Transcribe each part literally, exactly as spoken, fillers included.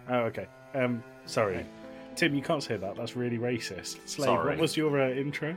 Oh, okay. Um, sorry. Okay. Tim, you can't say that. That's really racist. Slade, sorry. What was your uh, intro?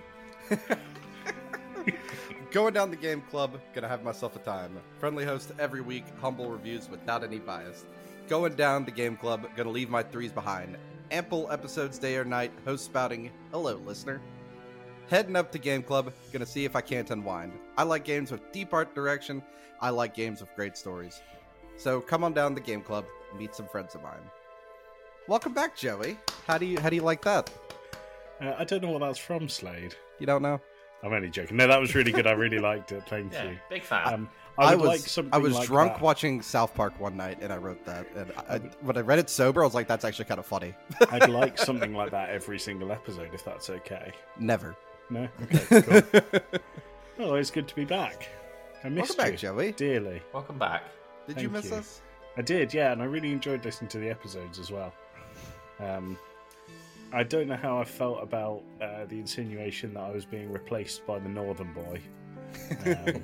Going down the game club, gonna have myself a time. Friendly host every week, humble reviews without any bias. Going down the game club, gonna leave my threes behind. Ample episodes day or night, host spouting, hello listener. Heading up to game club, gonna see if I can't unwind. I like games with deep art direction, I like games with great stories. So come on down the game club, meet some friends of mine. Welcome back, Joey. How do you how do you like that? Uh, I don't know what that's from, Slade. You don't know? I'm only joking. No, that was really good. I really liked it. Thank yeah, you. Big fan. Um, I, I would was like something I was like drunk that. watching South Park one night, and I wrote that. And I, I, when I read it sober, I was like, "That's actually kind of funny." I'd like something like that every single episode, if that's okay. Never. No. Okay. Cool. Well, it's good to be back. I missed Welcome you back, Joey. dearly. Welcome back. Did Thank you miss you. us? I did, yeah, and I really enjoyed listening to the episodes as well. Um, I don't know how I felt about uh, the insinuation that I was being replaced by the Northern Boy. Um,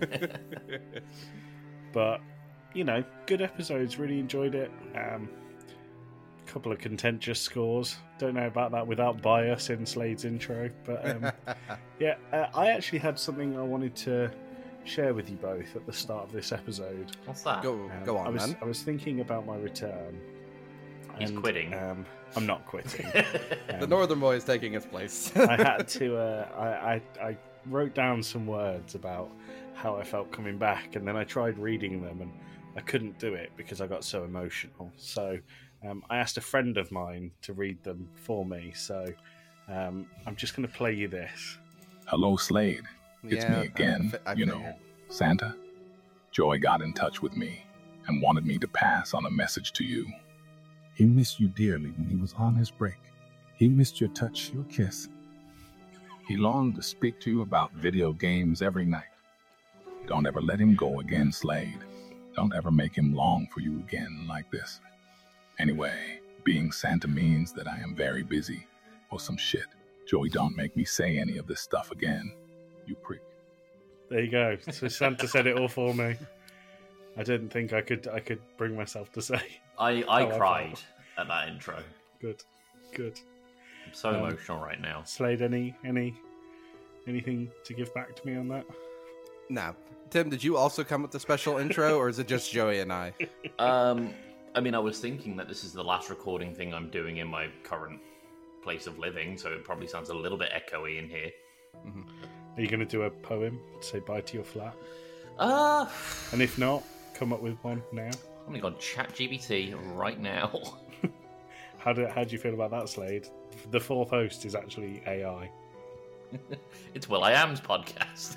but, you know, good episodes, really enjoyed it. Um, couple of contentious scores. Don't know about that without bias in Slade's intro. But, um, yeah, uh, I actually had something I wanted to share with you both at the start of this episode. What's that? Go Um, go on, I was, man. I was thinking about my return. He's and, quitting. Um, I'm not quitting. The Um, Northern Boy is taking its place. I had to. Uh, I, I I wrote down some words about how I felt coming back, and then I tried reading them, and I couldn't do it because I got so emotional. So um, I asked a friend of mine to read them for me. So um, I'm just going to play you this. Hello, Slade. It's Yeah, me again. I fi- I you know, figured. Santa. Joy got in touch with me and wanted me to pass on a message to you. He missed you dearly when he was on his break. He missed your touch, your kiss. He longed to speak to you about video games every night. Don't ever let him go again, Slade. Don't ever make him long for you again like this. Anyway, being Santa means that I am very busy. Or some shit. Joey, don't make me say any of this stuff again. You prick. There you go. So Santa said it all for me. I didn't think I could. I could bring myself to say. I, I How I cried felt. at that intro. Good, good. I'm so Um, emotional right now. Slade, any any anything to give back to me on that? Now, Tim, did you also come with the special intro, or is it just Joey and I? Um, I mean, I was thinking that this is the last recording thing I'm doing in my current place of living, so it probably sounds a little bit echoey in here. Are you going to do a poem to say bye to your flat? Uh, And if not, come up with one now. I'm going to go on ChatGPT right now. How do how do you feel about that, Slade? The fourth host is actually A I. It's Will I Am's podcast.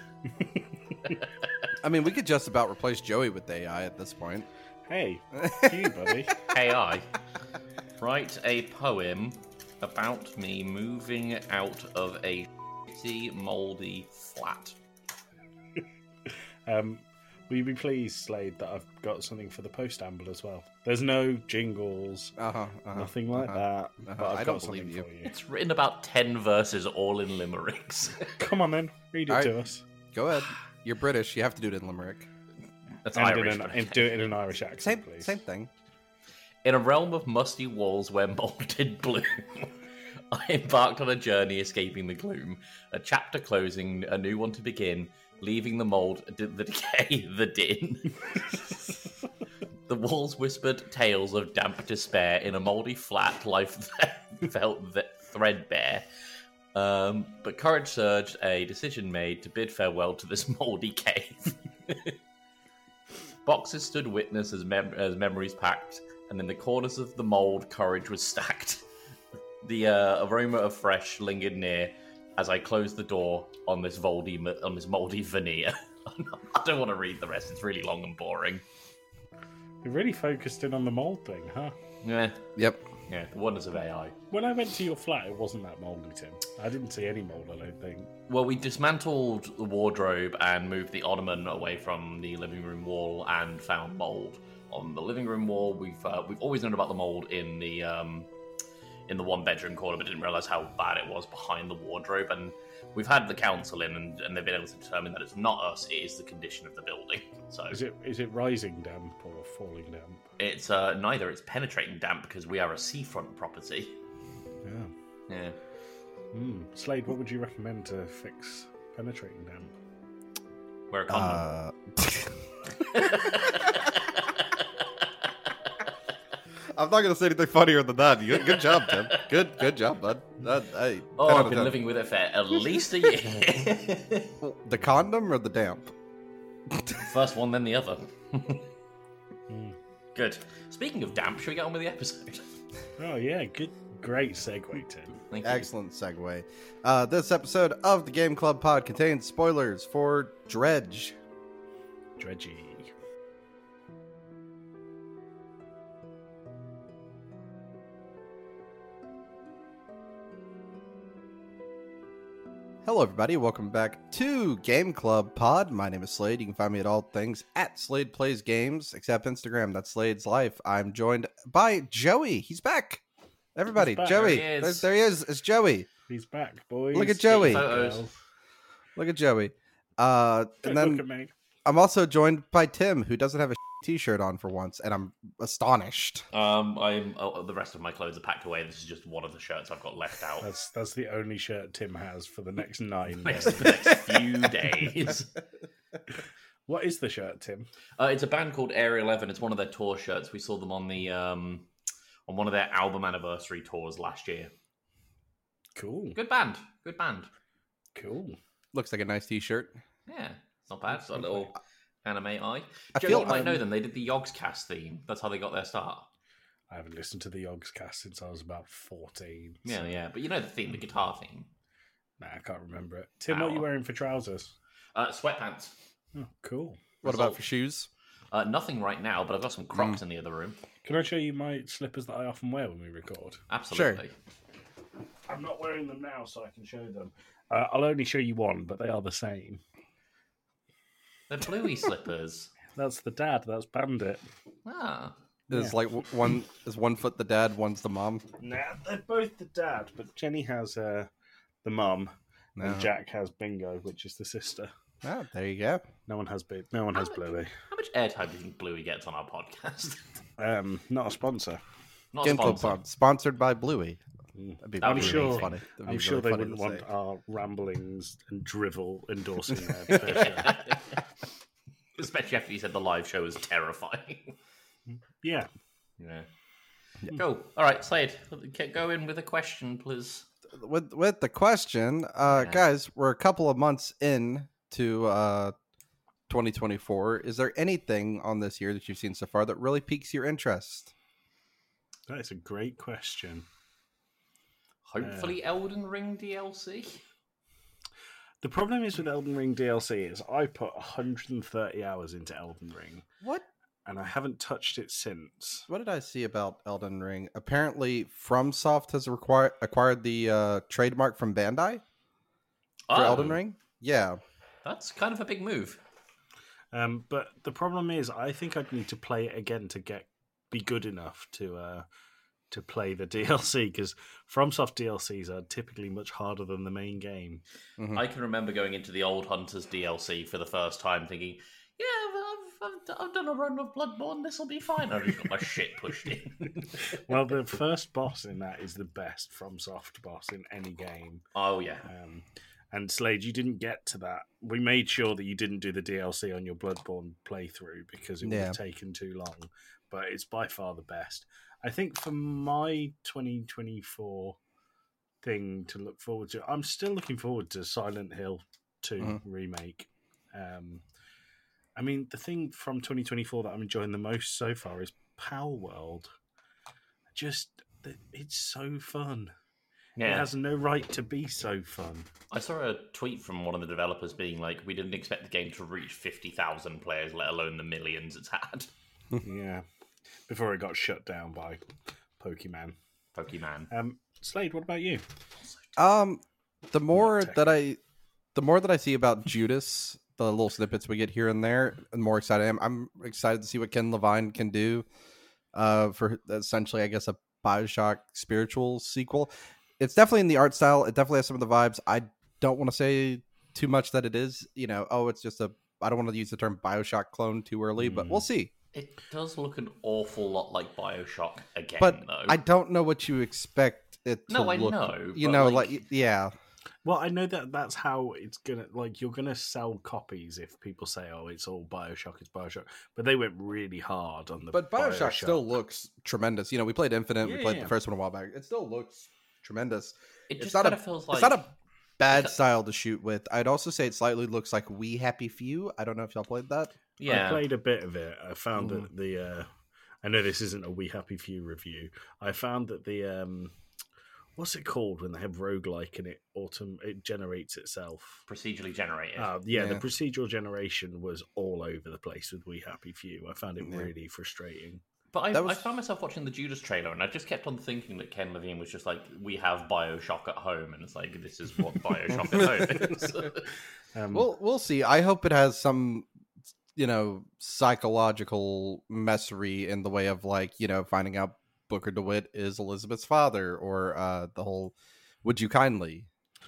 I mean, we could just about replace Joey with A I at this point. Hey, you buddy. A I, write a poem about me moving out of a shitty, mouldy flat. Um, will you be pleased, Slade, that I've got something for the post amble as well? There's no jingles, Uh-huh, uh-huh nothing like uh-huh. that. Uh-huh. But I've I got don't something believe you. for you. It's written about ten verses, all in limericks. Come on then, read it All right. to us. Go ahead. You're British. You have to do it in Limerick. That's And, Irish. in an, but- and do it in an Irish accent, Same, please. same thing. In a realm of musty walls where mold did bloom, I embarked on a journey escaping the gloom. A chapter closing, a new one to begin, leaving the mold, the decay, the din. The walls whispered tales of damp despair. In a mouldy flat, life felt th- threadbare. Um, but courage surged, a decision made to bid farewell to this mouldy cave. Boxes stood witness as, mem- as memories packed, and in the corners of the mould, courage was stacked. The uh, aroma of fresh lingered near as I closed the door on this moldy, on this mouldy veneer. I don't want to read the rest; it's really long and boring. You really focused in on the mold thing, huh? Yeah, Yep. yeah, the wonders of A I. When I went to your flat, it wasn't that mouldy, Tim. I didn't see any mould, I don't think. Well, we dismantled the wardrobe and moved the ottoman away from the living room wall and found mold on the living room wall. We've uh, we've always known about the mold in the um, in the one bedroom corner, but didn't realize how bad it was behind the wardrobe. And we've had the council in, and, and they've been able to determine that it's not us; it is the condition of the building. So Is it is it rising damp or falling damp? it's uh, neither. It's penetrating damp because we are a seafront property. Yeah. Yeah. Hmm. Slade, what would you recommend to fix penetrating damp? Wear a condom. Uh... I'm not going to say anything funnier than that. Good, good job, Tim. Good, good job, bud. That, hey, oh, ten out I've of been ten. living with it for at least a year. The condom or the damp? First one, then the other. Good. Speaking of damp, should we get on with the episode? Oh yeah, good, great segue, Tim. Thank you. Excellent segue. Uh, this episode of the Game Club Pod contains spoilers for Dredge. Dredgy. Hello, everybody. Welcome back to Game Club Pod. My name is Slade. You can find me at all things at Slade Plays Games, except Instagram. That's Slade's Life. I'm joined by Joey. He's back. Everybody, He's back. Joey. There he is. There, there he is. It's Joey. He's back, boys. Look at Joey. Photos. Look at Joey. Uh, Don't and then look at me. I'm also joined by Tim, who doesn't have a t-shirt on for once, and I'm astonished. Um, I'm. Oh, the rest of my clothes are packed away. This is just one of the shirts I've got left out. That's that's the only shirt Tim has for the next nine next, days. the next few days. What is the shirt, Tim? Uh, it's a band called Area Eleven. It's one of their tour shirts. We saw them on the um, on one of their album anniversary tours last year. Cool. Good band. Good band. Cool. Looks like a nice t-shirt. Yeah, it's not bad. It's got a little anime eye. I Joe, feel you might um, know them. They did the Yogscast theme. That's how they got their start. I haven't listened to the Yogscast since I was about fourteen. Yeah, so- yeah. But you know the theme, the guitar theme. Nah, I can't remember it. Tim, what are you Ow. wearing for trousers? Uh, sweatpants. Oh, cool. What Result. about for shoes? Uh, nothing right now, but I've got some Crocs in the other room. Can I show you my slippers that I often wear when we record? Absolutely. I'm not wearing them now, so I can show them. Uh, I'll only show you one, but they are the same. They're bluey slippers. That's the dad. That's Bandit. Ah. Is Yeah. like w- one is one foot the dad, one's the mom. Nah, they're both the dad, but Jenny has uh, the mum, No. and Jack has Bingo, which is the sister. Oh, there you go. No one has Big. No one has How- Bluey. How much airtime do you think Bluey gets on our podcast? Um, not a sponsor. Not Game Club sponsored. Pod, sponsored by Bluey. That'd be I'm really sure- funny. That'd be I'm sure really they funny wouldn't to want say. our ramblings and drivel endorsing their, their show. Especially after you said the live show was terrifying. Yeah. Yeah. Cool. All right, Slade, get go in with a question, please. with with the question, uh, Yeah. guys, we're a couple of months in to uh, twenty twenty-four. Is there anything on this year that you've seen so far that really piques your interest? That is a great question. Hopefully, Elden Ring D L C. The problem is with Elden Ring D L C is I put one hundred thirty hours into Elden Ring, What and I haven't touched it since. what did I see about Elden Ring? Apparently, FromSoft has required acquired the uh, trademark from Bandai for Oh, Elden Ring. Yeah, That's kind of a big move. Um, but the problem is, I think I'd need to play it again to get be good enough to uh, to play the D L C, because FromSoft D L Cs are typically much harder than the main game. Mhm. I can remember going into the Old Hunters D L C for the first time thinking, yeah, I've, I've, I've done a run of Bloodborne, this will be fine. I just got my shit pushed in. Well, the first boss in that is the best FromSoft boss in any game. Oh, yeah. Um, and Slade, you didn't get to that. We made sure that you didn't do the D L C on your Bloodborne playthrough because it would Yeah. have taken too long. But it's by far the best. I think for my twenty twenty-four thing to look forward to, I'm still looking forward to Silent Hill two Mhm. remake. Um, I mean, the thing from twenty twenty-four that I'm enjoying the most so far is Power World. Just, it's so fun. It Yeah. has no right to be so fun. I saw a tweet from one of the developers being like, we didn't expect the game to reach fifty thousand players, let alone the millions it's had. Yeah. Before it got shut down by Pokemon. Pokemon. Um, Slade, what about you? Um, the more Not that I, the more that I see about Judas, the little snippets we get here and there, the more excited I am. I'm excited to see what Ken Levine can do, uh, for essentially, I guess, a Bioshock spiritual sequel. It's definitely in the art style. It definitely has some of the vibes. I don't want to say too much that it is, you know, oh, it's just a, I don't want to use the term Bioshock clone too early, mm. but we'll see. It does look an awful lot like Bioshock again, but though. I don't know what you expect it to no, look. I know. You know, like... like, yeah. Well, I know that that's how it's gonna, like, you're gonna sell copies if people say, "Oh, it's all Bioshock, it's Bioshock," but they went really hard on the. But Bioshock, Bioshock. still looks tremendous. You know, we played Infinite, yeah, we played yeah. the first one a while back. It still looks tremendous. It just it's not kind a, of feels like it's not a bad style to shoot with. I'd also say it slightly looks like We Happy Few. I don't know if y'all played that. Yeah, I played a bit of it. I found Mm. that the. Uh, I know this isn't a We Happy Few review. I found that the. Um, What's it called when they have roguelike and it autom- it generates itself? procedurally generated. Uh, yeah, Yeah. the procedural generation was all over the place with We Happy Few. I found it Yeah. really frustrating. But I, That was- I found myself watching the Judas trailer, and I just kept on thinking that Ken Levine was just like, "We have Bioshock at home," and it's like, "This is what Bioshock at home is." Um, We'll we'll see. I hope it has some, you know, psychological messery in the way of, like, you know, finding out Booker DeWitt is Elizabeth's father, or uh, the whole "Would you kindly?"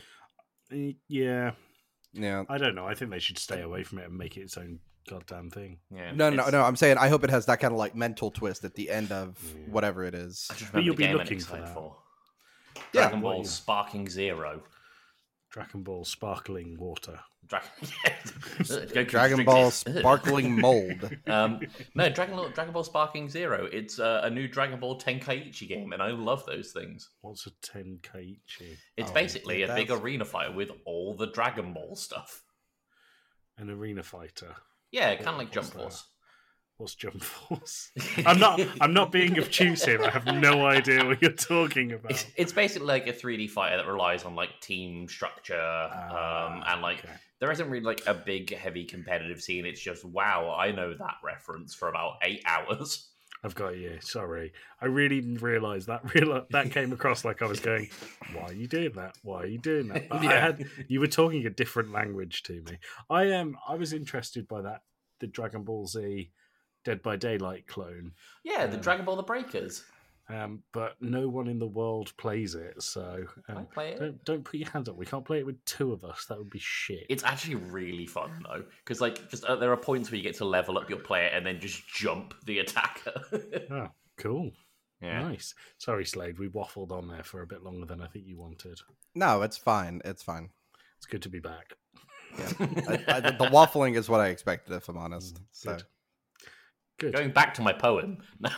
yeah, Yeah. I don't know. I think they should stay away from it and make it its own goddamn thing. yeah, No, no, it's- no. I'm saying I hope it has that kind of like mental twist at the end of Yeah. whatever it is. I just But remember you'll the be game I'm looking for excited that. for. Yeah. Dragon What Ball you- Sparking Zero. Dragon Ball sparkling water. Dragon, Dragon Ball Sparkling Mold. Um, no, Dragon Ball, Dragon Ball Sparking Zero. It's uh, a new Dragon Ball Tenkaichi game, and I love those things. What's a Tenkaichi? It's Oh, basically yeah, a big that's- arena fight with all the Dragon Ball stuff. An arena fighter. Yeah, kind of like What's Jump that? Force. What's Jump Force? I'm not. I'm not being obtuse here. I have no idea what you're talking about. It's, it's basically like a three D fighter that relies on like team structure, um, and like okay. there isn't really like a big, heavy competitive scene. It's just wow, I know that reference for about eight hours. I've got you. Sorry, I really didn't realize that. Real that came across like I was going, "Why are you doing that? Why are you doing that?" But I Yeah. had you were talking a different language to me. I am. Um, I was interested by that. The Dragon Ball Z Dead by Daylight clone, Yeah, the Um, Dragon Ball The Breakers. um, but no one in the world plays it. So I um, play it. don't don't put your hands up. We can't play it with two of us. That would be shit. It's actually really fun though, because like just uh, there are points where you get to level up your player and then just jump the attacker. Oh, cool. yeah. Nice. Sorry, Slade. We waffled on there for a bit longer than I think you wanted. No, it's fine. It's fine. It's good to be back. Yeah. I, I, the waffling is what I expected, if I'm honest. So. Good. Good. Going back to my poem. No,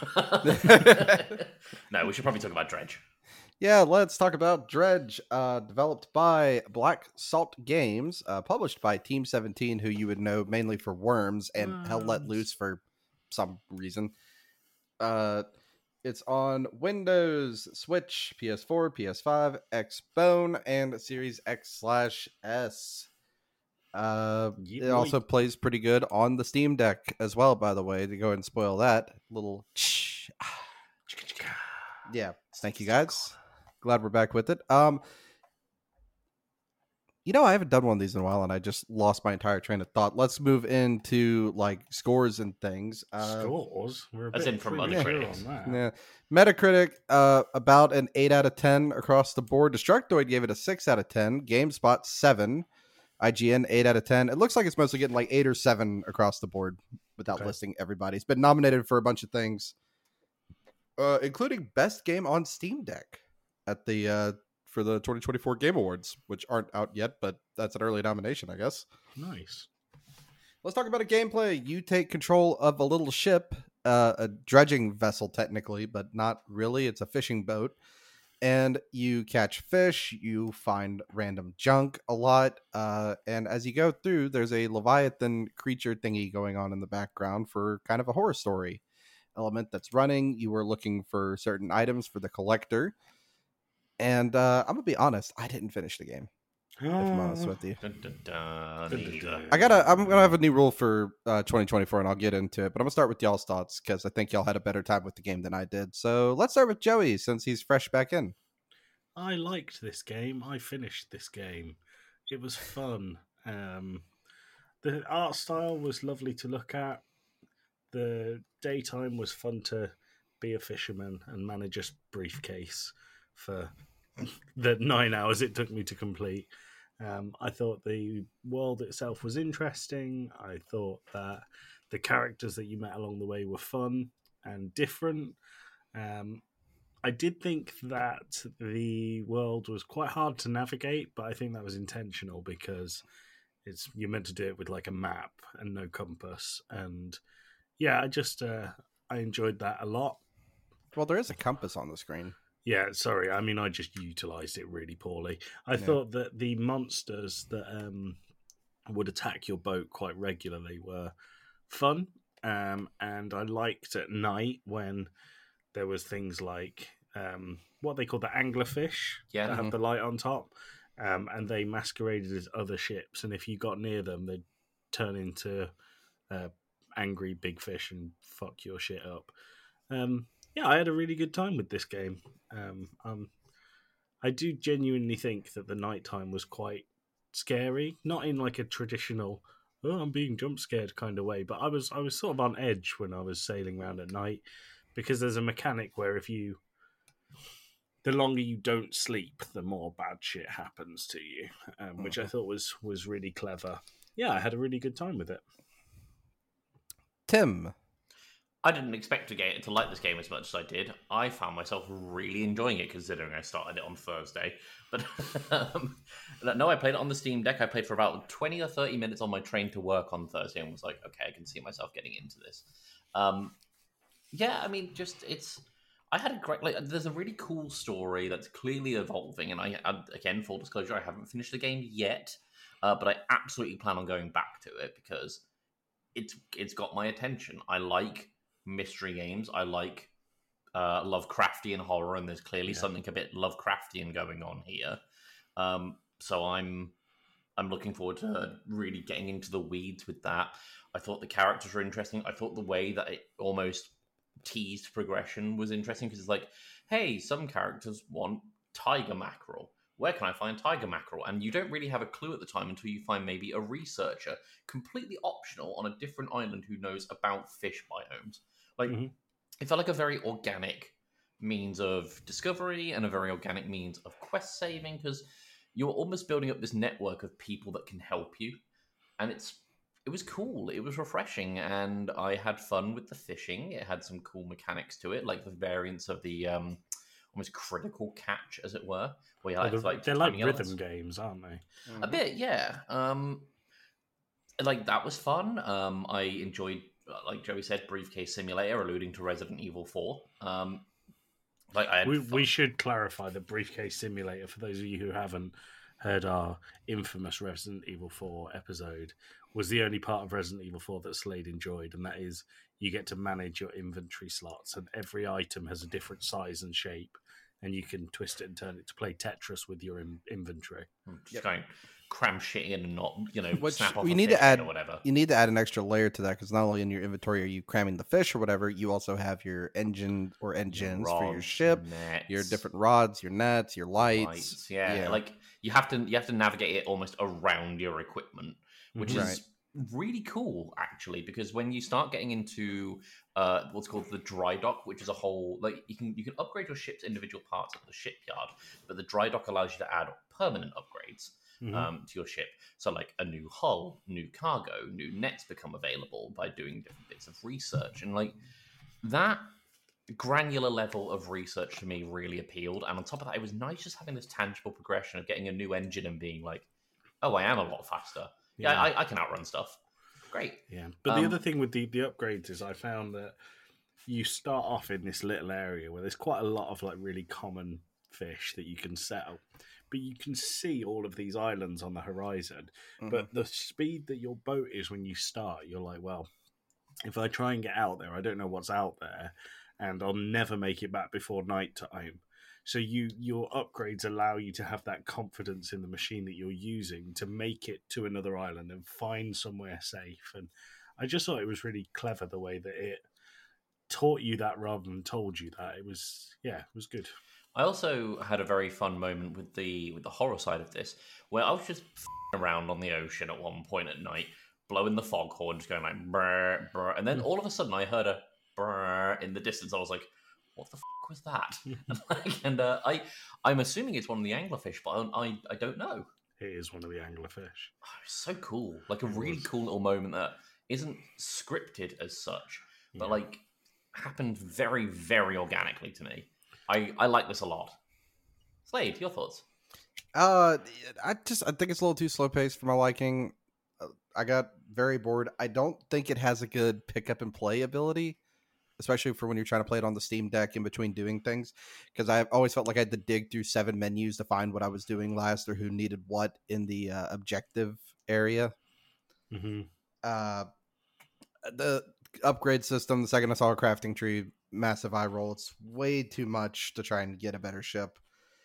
no, we should probably talk about Dredge. Yeah, let's talk about Dredge, uh, developed by Black Salt Games, uh, published by Team seventeen, who you would know mainly for Worms and Hell Let Worms. Loose for some reason. Uh, it's on Windows, Switch, P S four, P S five, Xbone, and Series X slash S. Uh, Yeah, it also plays pretty good on the Steam Deck as well, by the way, to go ahead and spoil that. Little... Yeah, thank you guys. Glad we're back with it. Um, you know, I haven't done one of these in a while, and I just lost my entire train of thought. Let's move into like scores and things. Uh, Scores? We're a As bit in from premature other critics. on that. yeah, Metacritic, uh, about an eight out of ten across the board. Destructoid gave it a six out of ten. GameSpot seven. I G N eight out of ten. It looks like it's mostly getting like eight or seven across the board without Okay. listing everybody. It's been nominated for a bunch of things, uh, including Best Game on Steam Deck at the uh, for the twenty twenty-four Game Awards, which aren't out yet, but that's an early nomination, I guess. Nice. Let's talk about a gameplay. You take control of a little ship, uh, a dredging vessel technically, but not really. It's a fishing boat. And you catch fish, you find random junk a lot. Uh, and as you go through, there's a Leviathan creature thingy going on in the background for kind of a horror story element that's running. You were looking for certain items for the collector. And uh, I'm going to be honest, I didn't finish the game, if I'm honest with you. Dun, dun, dun, Dun, dun, dun. I gotta. I'm gonna have a new rule for uh, twenty twenty-four, and I'll get into it. But I'm gonna start with y'all's thoughts because I think y'all had a better time with the game than I did. So let's start with Joey since he's fresh back in. I liked this game. I finished this game. It was fun. Um, the art style was lovely to look at. The daytime was fun to be a fisherman and manage a briefcase for the nine hours it took me to complete. Um, I thought the world itself was interesting. I thought that the characters that you met along the way were fun and different. Um, I did think that the world was quite hard to navigate, but I think that was intentional because it's you're meant to do it with like a map and no compass. And yeah, I just uh, I enjoyed that a lot. Well, there is a compass on the screen. Yeah, sorry. I mean, I just utilized it really poorly. I yeah. thought that the monsters that um, would attack your boat quite regularly were fun. Um, and I liked at night when there was things like um, what they call the anglerfish yeah, that mm-hmm. have the light on top. Um, and they masqueraded as other ships. And if you got near them, they'd turn into uh, angry big fish and fuck your shit up. Um, yeah, I had a really good time with this game. Um, um, I do genuinely think that the nighttime was quite scary, not in like a traditional "oh, I'm being jump scared" kind of way, but I was I was sort of on edge when I was sailing around at night because there's a mechanic where if you, the longer you don't sleep, the more bad shit happens to you, um, which I thought was was really clever. Yeah, I had a really good time with it. Tim. I didn't expect to get to like this game as much as I did. I found myself really enjoying it, considering I started it on Thursday. But um, no, I played it on the Steam Deck. I played for about twenty or thirty minutes on my train to work on Thursday, and was like, okay, I can see myself getting into this. Um, yeah, I mean, just it's. I had a great like. There's a really cool story that's clearly evolving, and I, I again, full disclosure, I haven't finished the game yet, uh, but I absolutely plan on going back to it because it's it's got my attention. I like mystery games. I like uh, Lovecraftian horror, and there's clearly yeah. something a bit Lovecraftian going on here. Um, so I'm I'm looking forward to really getting into the weeds with that. I thought the characters were interesting. I thought the way that it almost teased progression was interesting because it's like, hey, some characters want tiger mackerel. Where can I find tiger mackerel? And you don't really have a clue at the time until you find maybe a researcher, completely optional, on a different island who knows about fish biomes. Like, mm-hmm. It felt like a very organic means of discovery and a very organic means of quest saving because you're almost building up this network of people that can help you. And it's it was cool. It was refreshing. And I had fun with the fishing. It had some cool mechanics to it, like the variants of the um, almost critical catch, as it were. Where you well, like, the, like they're like rhythm elements. games, aren't they? Mm-hmm. A bit, yeah. Um, like, that was fun. Um, I enjoyed... like Joey said, Briefcase Simulator, alluding to Resident Evil four. Um, like I had we, fun. we should clarify that Briefcase Simulator, for those of you who haven't heard our infamous Resident Evil four episode, was the only part of Resident Evil four that Slade enjoyed, and that is you get to manage your inventory slots, and every item has a different size and shape, and you can twist it and turn it to play Tetris with your in- inventory. Just yep. going cram shit in and not, you know, Which snap off you a need fish to add, or whatever. You need to add an extra layer to that because not only in your inventory are you cramming the fish or whatever, you also have your engine or engines your rods, for your ship, nets, your different rods, your nets, your lights. lights yeah. yeah, like you have to you have to navigate it almost around your equipment, which right. is really cool actually, because when you start getting into uh, what's called the dry dock, which is a whole like you can you can upgrade your ship's individual parts at the shipyard, but the dry dock allows you to add permanent upgrades. Mm-hmm. Um, to your ship. So like a new hull, new cargo, new nets become available by doing different bits of research. And like that granular level of research to me really appealed. And on top of that, it was nice just having this tangible progression of getting a new engine and being like, oh, I am a lot faster. Yeah, yeah I, I can outrun stuff. Great. Yeah. But um, the other thing with the, the upgrades is I found that you start off in this little area where there's quite a lot of like really common fish that you can settle. But you can see all of these islands on the horizon. Mm-hmm. But the speed that your boat is when you start, you're like, well, if I try and get out there, I don't know what's out there, and I'll never make it back before night time. So you your upgrades allow you to have that confidence in the machine that you're using to make it to another island and find somewhere safe. And I just thought it was really clever the way that it taught you that rather than told you that. It was, yeah, it was good. I also had a very fun moment with the with the horror side of this, where I was just f***ing around on the ocean at one point at night, blowing the foghorn, just going like brr, brr, and then all of a sudden I heard a brr in the distance. I was like, what the fuck was that? and like, and uh, I, I'm assuming it's one of the anglerfish, but I, I, I don't know. It is one of the anglerfish. Oh, it's so cool. Like a really cool little moment that isn't scripted as such, but Yeah. like happened very, very organically to me. I, I like this a lot. Slade, your thoughts? Uh, I just I think it's a little too slow paced for my liking. Uh, I got very bored. I don't think it has a good pick up and play ability, especially for when you're trying to play it on the Steam Deck in between doing things. Because I've always felt like I had to dig through seven menus to find what I was doing last or who needed what in the uh, objective area. Mm-hmm. Uh, the upgrade system, the second I saw a crafting tree, massive eye roll. It's way too much to try and get a better ship.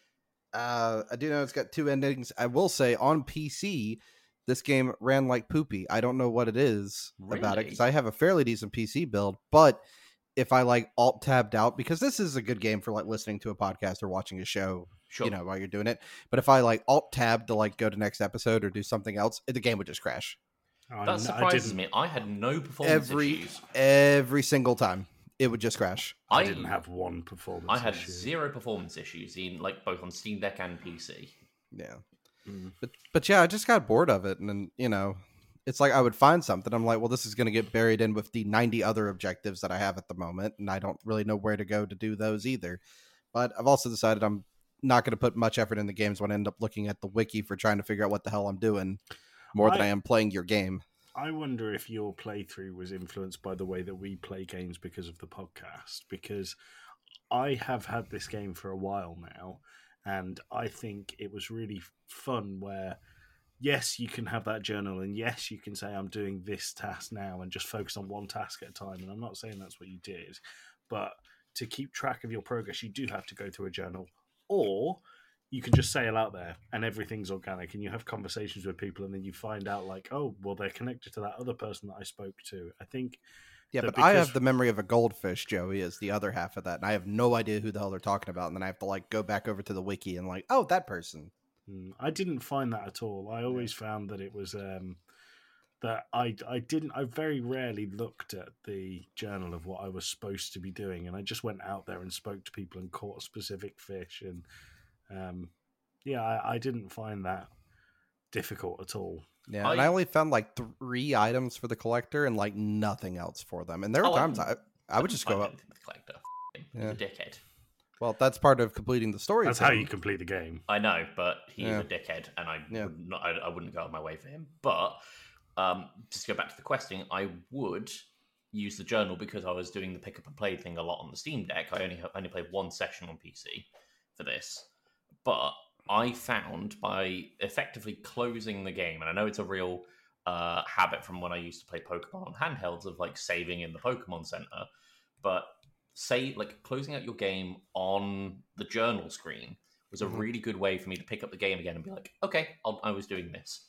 Uh, I do know it's got two endings. I will say on P C, this game ran like poopy. I don't know what it is about it Really? because I have a fairly decent P C build, but if I like alt tabbed out, because this is a good game for like listening to a podcast or watching a show, Sure. you know, while you're doing it. But if I like alt tab to like go to next episode or do something else, the game would just crash I, That I surprises didn't, me. I had no performance every issues. every single time. It would just crash. I didn't have one performance. I had issue. zero performance issues in like both on Steam Deck and P C. Yeah. Mm. But but yeah, I just got bored of it, and then you know, it's like I would find something. I'm like, well, this is going to get buried in with the ninety other objectives that I have at the moment, and I don't really know where to go to do those either. But I've also decided I'm not going to put much effort in the games when I end up looking at the wiki for trying to figure out what the hell I'm doing more than I- I am playing your game. I wonder if your playthrough was influenced by the way that we play games because of the podcast. Because I have had this game for a while now, and I think it was really fun where, yes, you can have that journal, and yes, you can say, I'm doing this task now, and just focus on one task at a time. And I'm not saying that's what you did, but to keep track of your progress, you do have to go through a journal. Or you can just sail out there and everything's organic, and you have conversations with people, and then you find out like, oh, well, they're connected to that other person that I spoke to. I think Yeah, that but I because- have the memory of a goldfish, Joey, is the other half of that, and I have no idea who the hell they're talking about, and then I have to like go back over to the wiki and like, oh, that person. Mm, I didn't find that at all. I always found that it was um, that I I didn't. I very rarely looked at the journal of what I was supposed to be doing, and I just went out there and spoke to people and caught specific fish, and um, yeah, I, I didn't find that difficult at all. Yeah, I- and I only found like three items for the collector and like nothing else for them. And there were Oh, I times I didn't- I would just Find go up. anything with the collector. He's Yeah. a dickhead. Well, that's part of completing the story. That's for how him. you complete the game. I know, but he Yeah. is a dickhead, and I Yeah. would not. I, I wouldn't go out of my way for him. But um, just to go back to the questing, I would use the journal because I was doing the pick up and play thing a lot on the Steam Deck. I only only played one session on P C for this, but I found by effectively closing the game, and I know it's a real uh, habit from when I used to play Pokemon on handhelds of like saving in the Pokemon Center, but say like closing out your game on the journal screen was a Mhm. really good way for me to pick up the game again and be like, okay, I'll, I was doing this.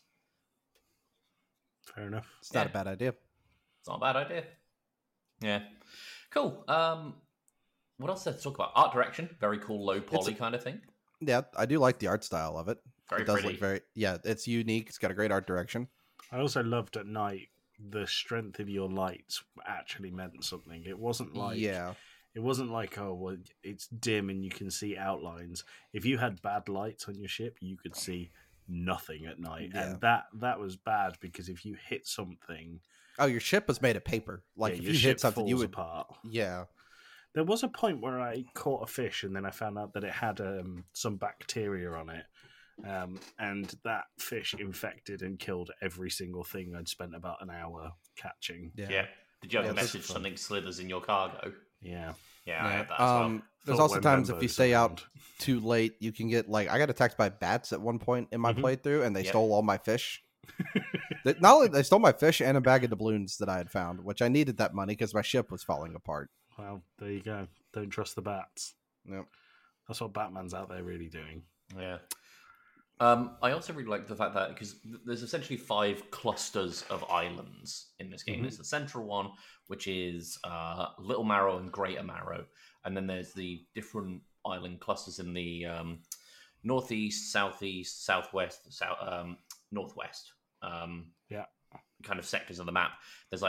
Fair enough. It's not Yeah. a bad idea. It's not a bad idea. Yeah, cool. Um, what else is there to talk about? Art direction, very cool, low poly a- kind of thing. Yeah, I do like the art style of it. Very it does pretty. look very yeah, it's unique. It's got a great art direction. I also loved at night the strength of your lights actually meant something. It wasn't like yeah. It wasn't like, oh, well, it's dim and you can see outlines. If you had bad lights on your ship, you could see nothing at night. Yeah. And that that was bad because if you hit something, Oh, your ship was made of paper. Like yeah, if your you ship hit something, you falls would. apart. Yeah. There was a point where I caught a fish and then I found out that it had um, some bacteria on it. Um, and that fish infected and killed every single thing I'd spent about an hour catching. Yeah. Yeah. Did you have Yeah, a that's message fun. something slithers in your cargo? Yeah. Yeah, I Yeah. had that as Um, well. there's Thought also when times if you Rambo's stay out around. too late, you can get like I got attacked by bats at one point in my Mhm. playthrough, and they Yep. stole all my fish. They- Not only they stole my fish and a bag of doubloons that I had found, which I needed that money because my ship was falling apart. Well, there you go. Don't trust the bats. Yep. That's what Batman's out there really doing. Yeah. Um, I also really like the fact that because th- there's essentially five clusters of islands in this game. Mhm. There's the central one, which is uh, Little Marrow and Greater Marrow, and then there's the different island clusters in the um, northeast, southeast, southwest, south, um, northwest. Um, Yeah. kind of sectors of the map. There's like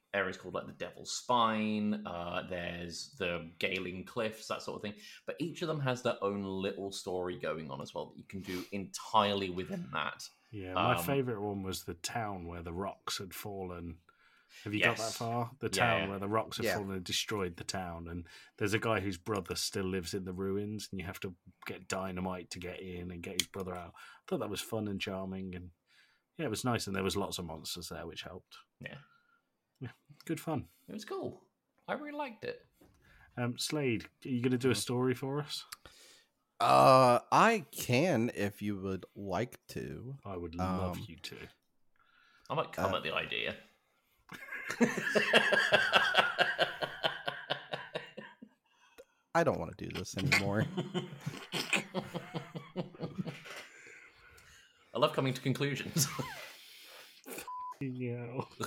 areas called like the Devil's Spine. Uh, there's the Galing Cliffs, that sort of thing. But each of them has their own little story going on as well that you can do entirely within that. Yeah, my Um, favourite one was the town where the rocks had fallen. Have you Yes. got that far? The Yeah, town yeah. where the rocks had Yeah. fallen and destroyed the town, and there's a guy whose brother still lives in the ruins, and you have to get dynamite to get in and get his brother out. I thought that was fun and charming, and yeah, it was nice, and there was lots of monsters there, which helped. Yeah. Yeah, good fun. It was cool. I really liked it. Um, Slade, are you going to do a story for us? Uh, I can if you would like to. I would love Um, you to. I might come Uh, at the idea. I don't want to do this anymore. I love coming to conclusions. Yeah,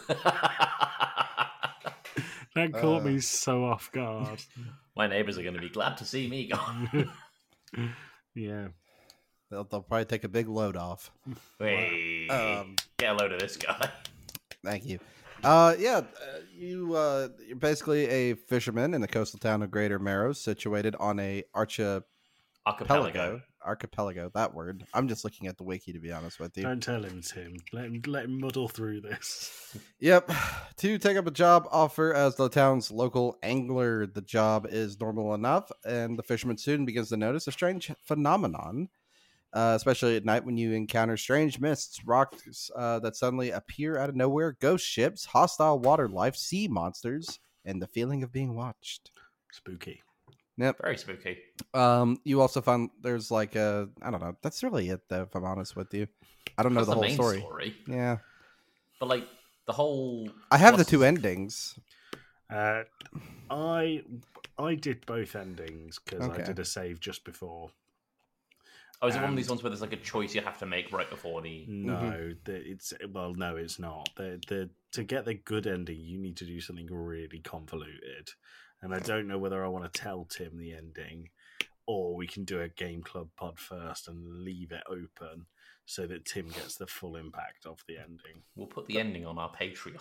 that caught Uh. me so off guard. My neighbors are going to be glad to see me gone. Yeah. they'll, they'll probably take a big load off. Hey, Um, get a load of this guy. Thank you. Uh, yeah, uh, you uh, you're basically a fisherman in the coastal town of Greater Maros, situated on a archipelago. Archipelago. Archipelago, that word. I'm just looking at the wiki, to be honest with you. Don't tell him, Tim. Let him let him muddle through this. Yep. To take up a job offer as the town's local angler, the job is normal enough, and the fisherman soon begins to notice a strange phenomenon, uh, especially at night when you encounter strange mists, rocks uh, that suddenly appear out of nowhere, ghost ships, hostile water life, sea monsters, and the feeling of being watched. Spooky. Yep. Very spooky. Um, you also find there's like a, I don't know. That's really it, though, if I'm honest with you. I don't know That's the whole main story. Yeah. But like the whole. I have the what's- two endings. Uh, I I did both endings because I Okay. did a save just before. Oh, is it one of and- these ones where there's like a choice you have to make right before the? No, the, it's well, no, it's not. The the to get the good ending, you need to do something really convoluted, and I don't know whether I want to tell Tim the ending, or we can do a game club pod first and leave it open so that Tim gets the full impact of the ending. We'll put the ending on our Patreon.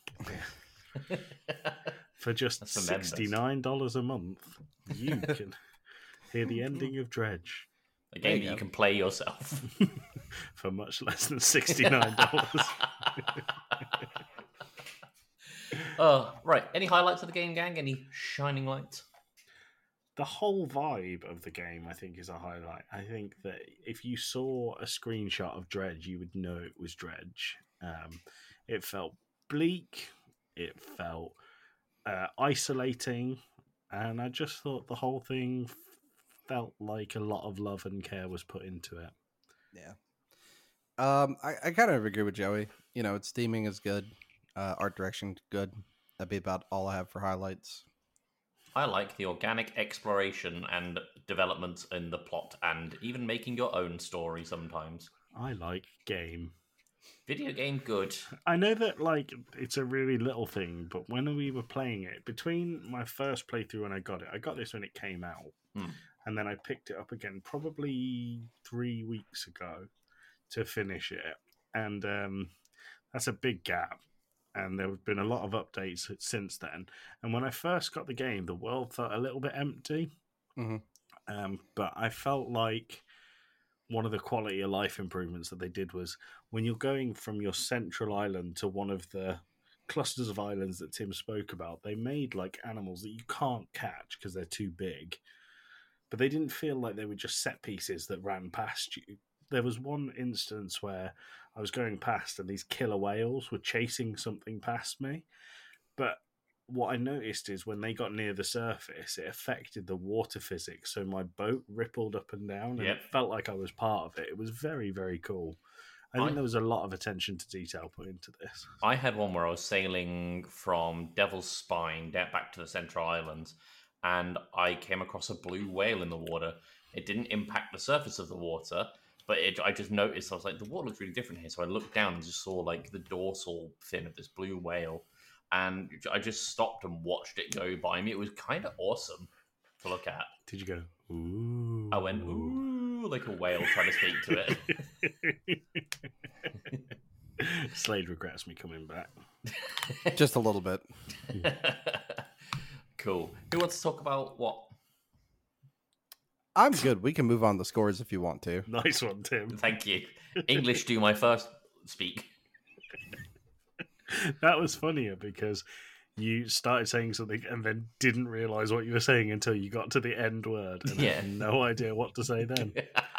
For just That's for members. sixty-nine dollars a month, you can hear the ending of Dredge A There game you that you go. can play yourself. for much less than sixty-nine dollars. Oh, right. Any highlights of the game, gang? Any shining lights? The whole vibe of the game, I think, is a highlight. I think that if you saw a screenshot of Dredge, you would know it was Dredge. Um, it felt bleak. It felt uh, isolating. And I just thought the whole thing f- felt like a lot of love and care was put into it. Yeah. Um, I, I kind of agree with Joey. You know, its theming is good. Uh, art direction good. That'd be about all I have for highlights. I like the organic exploration and development in the plot, and even making your own story sometimes. I like game. Video game, good. I know that like it's a really little thing, but when we were playing it, between my first playthrough and I got it, I got this when it came out, Hmm. and then I picked it up again probably three weeks ago to finish it, and um, that's a big gap. And there have been a lot of updates since then. And when I first got the game, the world felt a little bit empty, Mhm. um, but I felt like one of the quality of life improvements that they did was when you're going from your central island to one of the clusters of islands that Tim spoke about, they made like animals that you can't catch because they're too big. But they didn't feel like they were just set pieces that ran past you. There was one instance where I was going past and these killer whales were chasing something past me. But what I noticed is when they got near the surface, it affected the water physics. So my boat rippled up and down, and Yep. it felt like I was part of it. It was very, very cool. I think I- there was a lot of attention to detail put into this. I had one where I was sailing from Devil's Spine down back to the Central Islands, and I came across a blue whale in the water. It didn't impact the surface of the water, but it, I just noticed, I was like, the water looks really different here. So I looked down and just saw like the dorsal fin of this blue whale, and I just stopped and watched it go by me. It was kind of awesome to look at. Did you go, ooh? I went, ooh, like a whale trying to speak to it. Slade regrets me coming back. Just a little bit. Cool. Who wants to talk about what? I'm good. We can move on to scores if you want to. Nice one, Tim. Thank you. English, do my first speak. That was funnier because you started saying something and then didn't realise what you were saying until you got to the end word and Yeah. had no idea what to say then.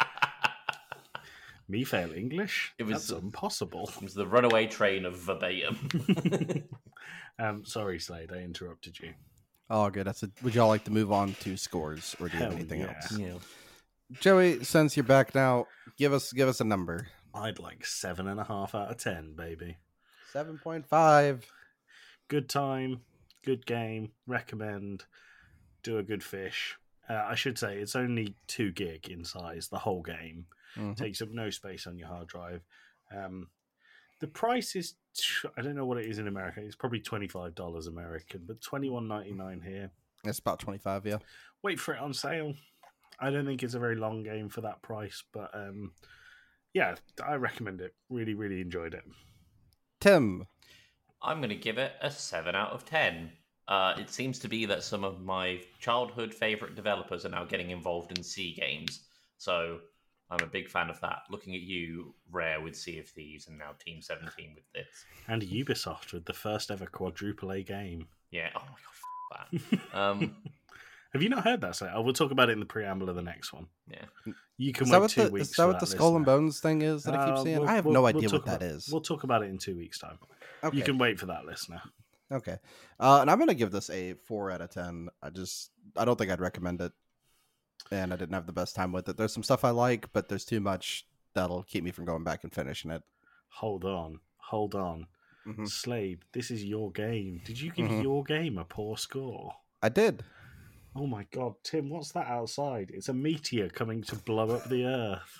Me fail English? It was- That's impossible. It was the runaway train of verbatim. um, sorry, Slade, I interrupted you. Oh, good. That's a, would y'all like to move on to scores, or do you have Hell anything yeah. else? Yeah. Joey, since you're back now, give us give us a number. I'd like seven and a half out of ten, baby. Seven point five. Good time, good game, recommend, do a good fish. Uh, I should say it's only two gig in size, the whole game. Mhm. Takes up no space on your hard drive. Um, the price is, I don't know what it is in America. It's probably twenty-five dollars American, but twenty-one ninety-nine here. It's about twenty-five. Yeah. Wait for it on sale. I don't think it's a very long game for that price, but um, yeah, I recommend it. Really, really enjoyed it. Tim. I'm going to give it a seven out of ten. Uh, it seems to be that some of my childhood favorite developers are now getting involved in C games. So I'm a big fan of that. Looking at you, Rare with Sea of Thieves, and now Team seventeen with this. And Ubisoft with the first ever quadruple A game. Yeah. Oh my god, f- that. Um, Have you not heard that? So, oh, we'll talk about it in the preamble of the next one. yeah. You can Is wait that what two the, weeks. is that for what the Skull and listener. Bones thing is that I keep Uh, seeing? we'll- I have we'll- no we'll idea talk what that about- is. We'll talk about it in two weeks' time. Okay. You can wait for that, listener. Okay. Uh, and I'm going to give this a four out of ten. I just, I don't think I'd recommend it. And I didn't have the best time with it. There's some stuff I like, but there's too much that'll keep me from going back and finishing it. Hold on. Hold on. Mhm. Slade, this is your game. Did you give Mhm. your game a poor score? I did. Oh my god, Tim, what's that outside? It's a meteor coming to blow up the Earth.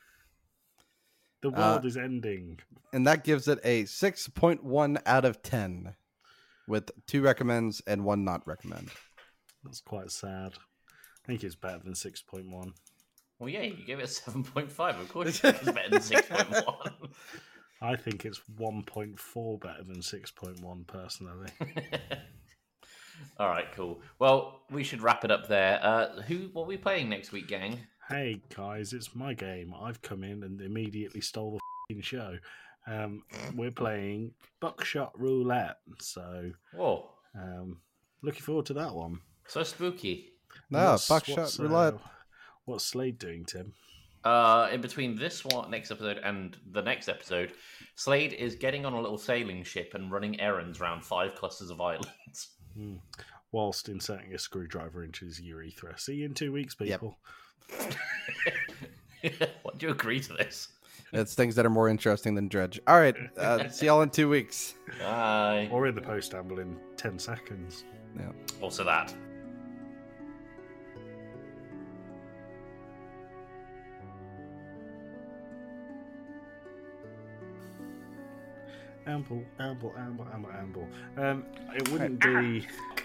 The world Uh, is ending. And that gives it a six point one out of ten with two recommends and one not recommend. That's quite sad. I think it's better than six point one. Well, yeah, you gave it a seven point five. Of course, it's better than six point one. I think it's one point four better than six point one, personally. All right, cool. Well, we should wrap it up there. Uh, who? What are we playing next week, gang? Hey, guys, it's my game. I've come in and immediately stole the f***ing show. Um, we're playing Buckshot Roulette, so Whoa, um, looking forward to that one. so spooky. No, What's- Buckshot what's, uh, Roulette. what's Slade doing, Tim? Uh, in between this one, next episode, and the next episode, Slade is getting on a little sailing ship and running errands around five clusters of islands. Hmm. Whilst inserting a screwdriver into his urethra. See you in two weeks, Yep. people. Why do you agree to this? It's things that are more interesting than Dredge. All right. Uh, see y'all in two weeks. Bye. Or in the post-amble in ten seconds. Yeah. Also that. Amble, amble, amble, amble, amble. Um, it wouldn't be...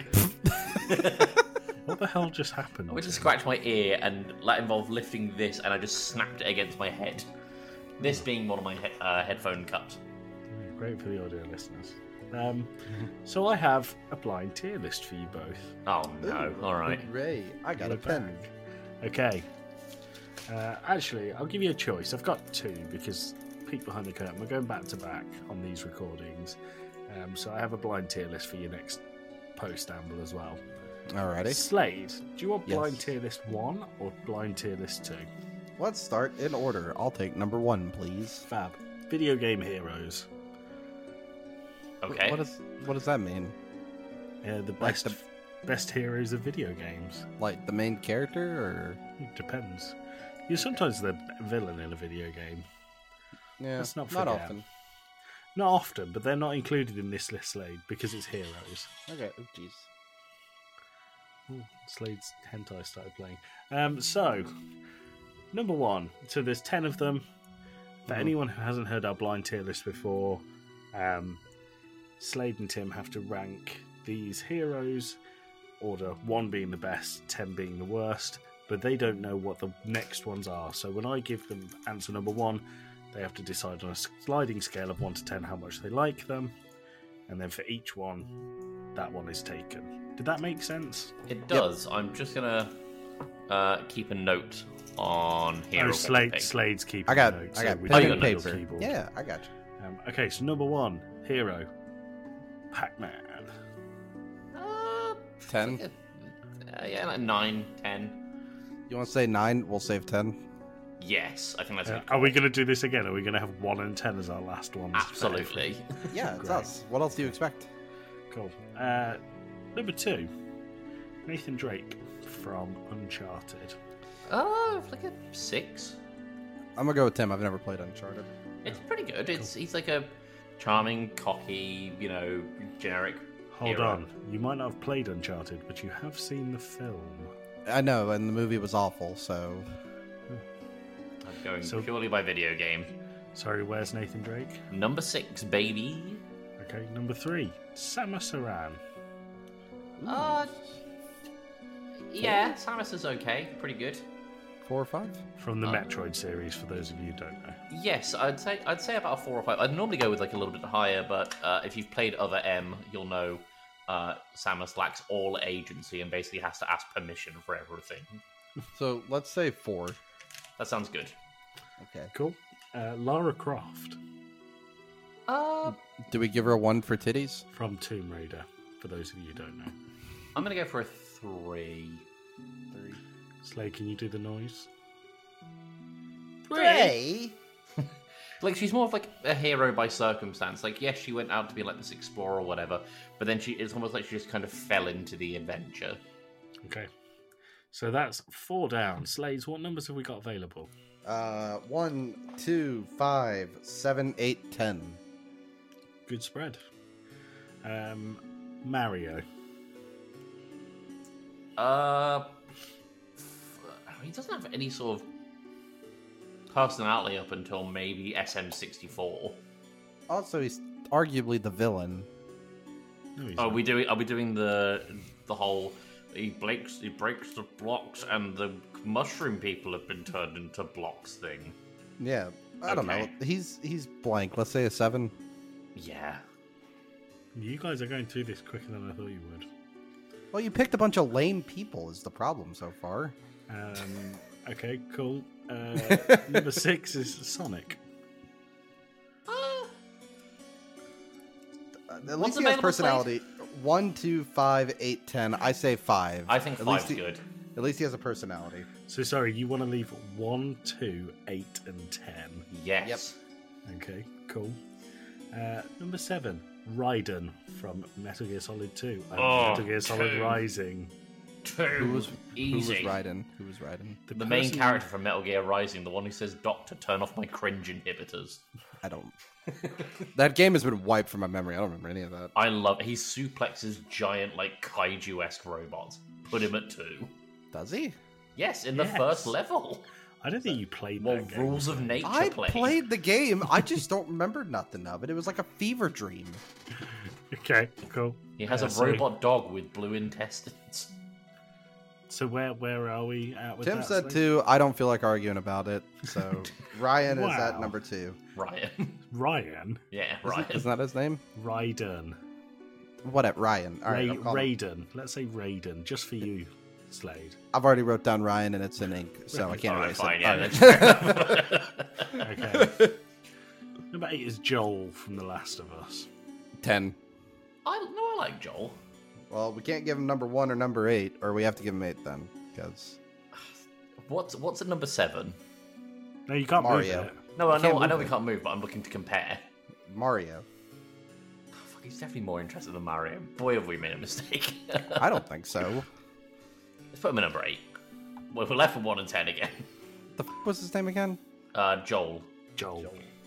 What the hell just happened? I went to Tim? scratch my ear, and that involved lifting this, and I just snapped it against my head. This being one of my he- uh, headphone cups. Yeah, great for the audio listeners. Um, so I have a blind tier list for you both. Oh no! All right. Ray, I got We're a pen. back. Okay. Uh, actually, I'll give you a choice. I've got two because peek behind the curtain. We're going back to back on these recordings. Um, so I have a blind tier list for your next post amble as well. Alrighty. Slade, do you want Yes. blind tier list one or blind tier list two? Let's start in order. I'll take number one, please. Fab. Video game heroes. Okay. What does what does that mean? Uh, the Like best the- best heroes of video games. Like the main character, or It depends. You're sometimes the villain in a video game. yeah, Let's not not forget. often. Not often, but they're not included in this list, Slade, because it's heroes. Okay. Oh, jeez. Ooh, Slade's hentai started playing. Um, so, number one. So there's ten of them. For Mhm. anyone who hasn't heard our blind tier list before, um, Slade and Tim have to rank these heroes, order one being the best, ten being the worst, but they don't know what the next ones are. So when I give them answer number one, they have to decide on a sliding scale of one to ten how much they like them, and then for each one, that one is taken. Did that make sense? It does. I'm just gonna uh, keep a note on Hero. Oh, Slade, Peppa Pig. Slade's keeping I got, notes. I so got we pen don't and need your paper. keyboard. Yeah, I got you. Um, okay, so number one, Hero. Pac-Man. Uh, Ten. like a- uh, yeah, like nine, ten. You want to say nine? We'll save ten. Yes, I think that's Uh, a are we going to do this again? Are we going to have one and ten as our last ones? absolutely. Yeah, it's Great. us. What else do you expect? Cool. Uh, number two, Nathan Drake from Uncharted. Uh, like a six. I'm gonna go with Tim. I've never played Uncharted. It's pretty good. It's he's like a charming, cocky, you know, generic. Hold hero. on, you might not have played Uncharted, but you have seen the film. I know, and the movie was awful. So I'm going So- purely by video game. Sorry, where's Nathan Drake? Number six, baby. Okay, number three, Samus Aran. Uh, yeah, Samus is okay, pretty good. four or five. From the Uh, Metroid series, for those of you who don't know. Yes, I'd say I'd say about a four or five. I'd normally go with like a little bit higher, but uh, if you've played other M, you'll know uh, Samus lacks all agency and basically has to ask permission for everything. So let's say four. That sounds good. Okay. Cool. Uh, Lara Croft Uh, Do we give her a one for titties? from Tomb Raider, for those of you who don't know. I'm gonna go for a three. Three. Slade, can you do the noise? Three. Like she's more of like a hero by circumstance. Like yes, she went out to be like this explorer or whatever, but then she it's almost like she just kind of fell into the adventure. Okay. So that's four down. Slades, what numbers have we got available? Uh, one, two, five, seven, eight, ten. Good spread. Um, Mario. Uh, f- he doesn't have any sort of personality up until maybe S M sixty-four. Also, he's arguably the villain. No, he's Are not. we doing? Are we doing the the whole? He breaks. He breaks the blocks, and the mushroom people have been turned into blocks thing. Yeah, I don't know. Okay. He's he's blank. Let's say a seven. Yeah. You guys are going through this quicker than I thought you would. Well, you picked a bunch of lame people. Is the problem so far? Um, okay, cool. Uh, number six is Sonic. Uh, at What's least he has available, personality. One, two, five, eight, ten. I say five. I think at five's least he, good. At least he has a personality. So sorry, you want to leave one, two, eight, and ten. Yes. Okay, cool. Uh, number seven, Raiden from Metal Gear Solid two and Oh, Metal Gear Solid two. Rising. Two. Who was easy? Who was riding? Who was riding? The main person- character from Metal Gear Rising, the one who says, "Doctor, turn off my cringe inhibitors." I don't. That game has been wiped from my memory. I don't remember any of that. I love. He suplexes giant like kaiju-esque robots. Put him at two. Does he? Yes, in the Yes. first level. I don't think you played Well, that game. rules of nature I play. played the game. I just don't remember nothing of it. It was like a fever dream. Okay, cool. He has Uh, a so- robot dog with blue intestines. So where where are we at with Tim that? said Slade? two. I don't feel like arguing about it. So Ryan is at Wow. number two. Ryan. Ryan. Yeah, Isn't, Ryan. isn't that his name? Raiden. What? Ryan. All right. Ray, I'll call him- Raiden. Let's say Raiden, just for you, Slade. I've already wrote down Ryan and it's in ink, so I can't All right, erase fine. it. Yeah, All right. that's fair enough. Okay. Number eight is Joel from The Last of Us. Ten. I no, I like Joel. Well, we can't give him number one or number eight, or we have to give him eight then, because What's what's at number seven? No, you can't Mario. move it. No, I can't know, I know move we it. can't move, but I'm looking to compare. Mario. Oh, fuck, he's definitely more interested than Mario. Boy, have we made a mistake. I don't think so. Let's put him at number eight. Well, if we're left with one and ten again. The f- was his name again? Uh, Joel. Joel.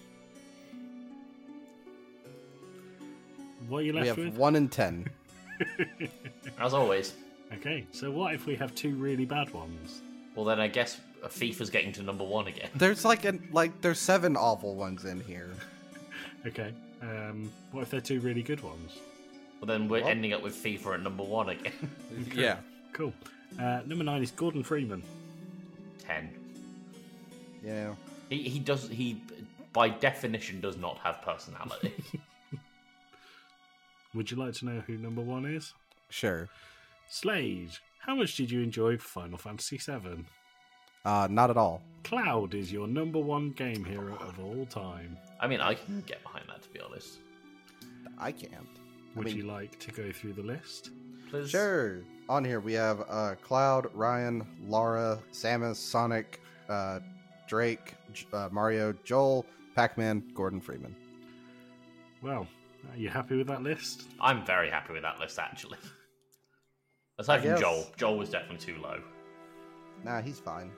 What are you left We have with? one and ten. As always. Okay, so what if we have two really bad ones? Well, then I guess FIFA's getting to number one again. There's like an like there's seven awful ones in here. Okay, um, what if they're two really good ones? Well, then we're What? ending up with FIFA at number one again. Yeah. Cool. Uh, number nine is Gordon Freeman. Ten. Yeah. He he does he by definition does not have personality. Would you like to know who number one is? Sure. Slade, how much did you enjoy Final Fantasy seven? Uh, not at all. Cloud is your number one game hero of all time. I mean, I can get behind that, to be honest. I can't. I Would mean, you like to go through the list? Please. Sure. On here we have uh, Cloud, Ryan, Laura, Samus, Sonic, uh, Drake, J- uh, Mario, Joel, Pac-Man, Gordon Freeman. Well, are you happy with that list? I'm very happy with that list, actually. Aside from guess. Joel. Joel was definitely too low. Nah, he's fine.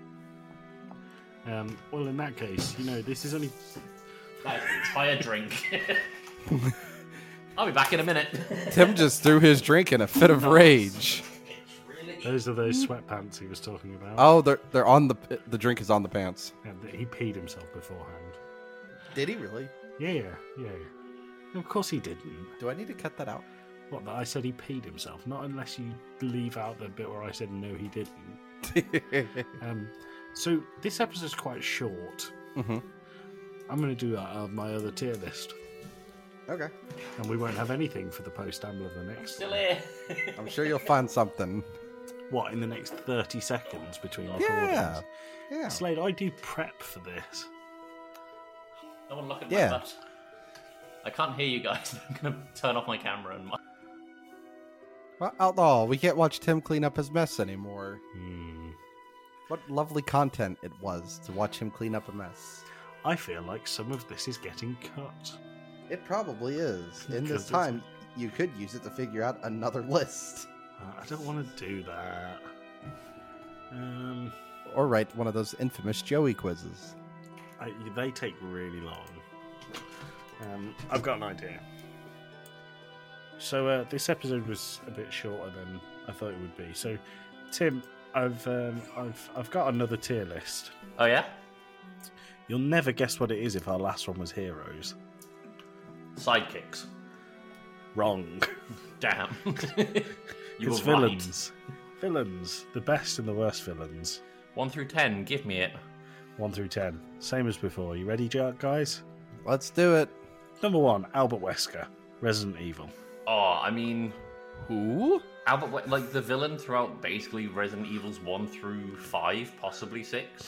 Um, well, in that case, you know, this is only... That is an entire drink. I'll be back in a minute. Tim just threw his drink in a fit of rage. Those are those sweatpants he was talking about. Oh, they're they're on the the drink is on the pants. And he peed himself beforehand. Did he really? Yeah, yeah, yeah. No, of course he didn't. Do I need to cut that out? What, that I said he peed himself? Not unless you leave out the bit where I said no, he didn't. um, so this episode's quite short. Mm-hmm. I'm going to do that out of my other tier list. Okay. And we won't have anything for the post-amble of the next Still one. here. I'm sure you'll find something. What, in the next thirty seconds between Yeah. recordings? Yeah. Slade, I do prep for this. No one look at Yeah. my butt. I can't hear you guys. I'm going to turn off my camera and my... Well, Outlaw, we can't watch Tim clean up his mess anymore. Hmm. What lovely content it was to watch him clean up a mess. I feel like some of this is getting cut. It probably is. In Because this it's- time, you could use it to figure out another list. Uh, I don't want to do that. Um, Or write one of those infamous Joey quizzes. I, they take really long. Um, I've got an idea. So uh, this episode was a bit shorter than I thought it would be. So, Tim, I've um, I've I've got another tier list. Oh, yeah? You'll never guess what it is if our last one was heroes. Sidekicks. Wrong. Damn. you It's were right. villains. Villains. The best and the worst villains. One through ten, give me it. One through ten. Same as before. You ready, guys? Let's do it. Number one, Albert Wesker, Resident Evil. Oh, I mean, Who? Albert, We- like the villain throughout basically Resident Evil's one through five, possibly six.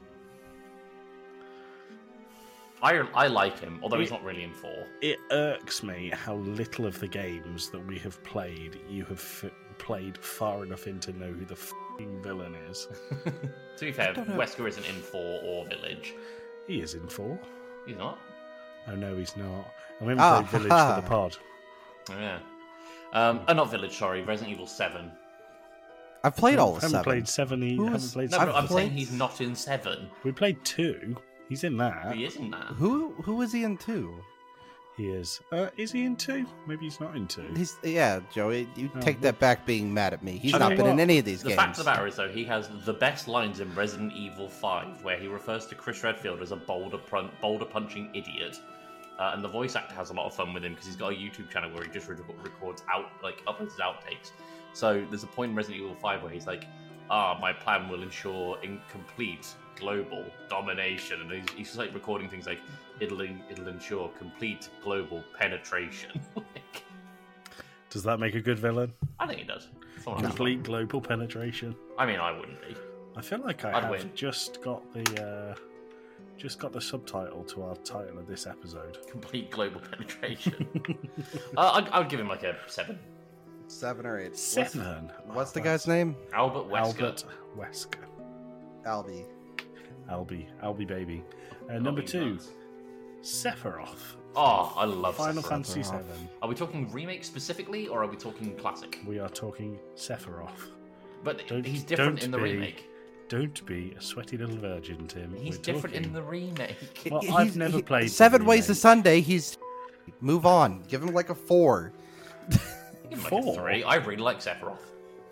I I like him, although he's not really in four. It irks me how little of the games that we have played you have f- played far enough in to know who the f***ing villain is. To be fair, don't know. Wesker isn't in four or Village. He is in four. He's not. Oh no, he's not. And we haven't Ah, played Village ha-ha. for the pod. Oh, yeah. Um, oh, not Village, sorry. Resident Evil seven. I've played all of haven't seven. played seven. He Who haven't was- played No, seven. but I'm played- saying he's not in seven. We played two. He's in that. He is in that. Who who is he in two? He is. Uh, is he in two? Maybe he's not in two. He's yeah, Joey. You Oh, take well- that back, being mad at me. He's I not mean, been in what? any of these The games. fact of the matter is, though, he has the best lines in Resident Evil five, where he refers to Chris Redfield as a boulder, prun- boulder punching idiot. Uh, and the voice actor has a lot of fun with him because he's got a YouTube channel where he just re- records out, like, uploads his outtakes. So there's a point in Resident Evil five where he's like, "Ah, my plan will ensure incomplete global domination," and he's, he's just like recording things like, "It'll it'll ensure complete global penetration." Like, Does that make a good villain? I think he does. Someone else Complete global penetration. might. I mean, I wouldn't be. I feel like I I'd have win. just got the uh, just got the subtitle to our title of this episode. Complete global penetration. uh, I'd, I would give him like a seven. Seven or eight. Seven. What's, what's the Oh, guy's name? Albert Wesker. Albert Wesker. Albie. Albie. Albie baby. Uh, Not number being two, nuts. Sephiroth. Oh, I love Final Sephiroth. Fantasy seven. Are we talking remake specifically, or are we talking classic? We are talking Sephiroth. But Don't- he's different don't in the be. remake. Don't be a sweaty little virgin, Tim. He's We're different in talking- the remake. Well, He- I've he's- never he- played the Seven Ways to remake. Sunday. He's move on. Give him like a four. Give him like a Four? three. I really like Sephiroth.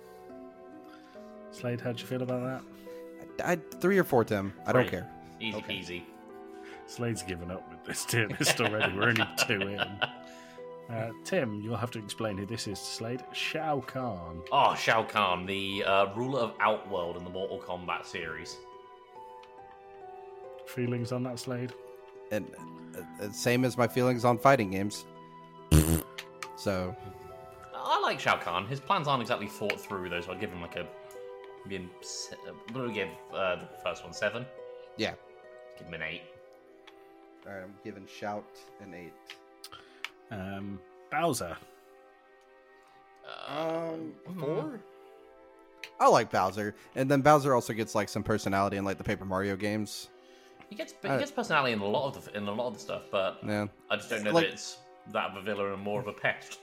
Slade, how'd you feel about that? I, three or four, Tim. I don't Three. care. Easy Okay. peasy. Slade's given up with this tier list already. We're only two in. Uh, Tim, you'll have to explain who this is to Slade. Shao Kahn. Oh, Shao Kahn, the uh, ruler of Outworld in the Mortal Kombat series. Feelings on that, Slade? And uh, uh, same as my feelings on fighting games. So, I like Shao Kahn. His plans aren't exactly thought through, though, so I'll give him like a. Maybe a se- what do we give uh, the first one? Seven? yeah. Give him an eight. All right, I'm giving Shout an eight. Um, Bowser. Um, four. I like Bowser, and then Bowser also gets like some personality in like the Paper Mario games. He gets he Uh, gets personality in a lot of the in a lot of the stuff, but Yeah, I just don't know Like- that it's that of a villain and more of a pest.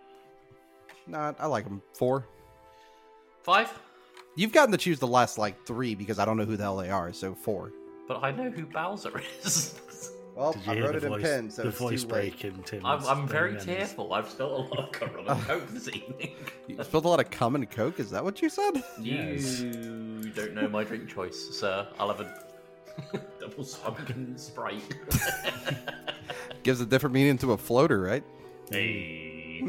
nah, I like him. Four. Five, You've gotten to choose the last like three because I don't know who the hell they are. So four. but I know who Bowser is. Well, Did you I hear wrote the it in voice, pen, so the it's voice too break late. in Tim's I'm, I'm very ends. tearful. I've still a lot of current and coke this evening. You spilled a lot of cum and coke. Is that what you said? Yes. You don't know my drink choice, sir. I'll have a double sunken Sprite. Gives a different meaning to a floater, right? Hey.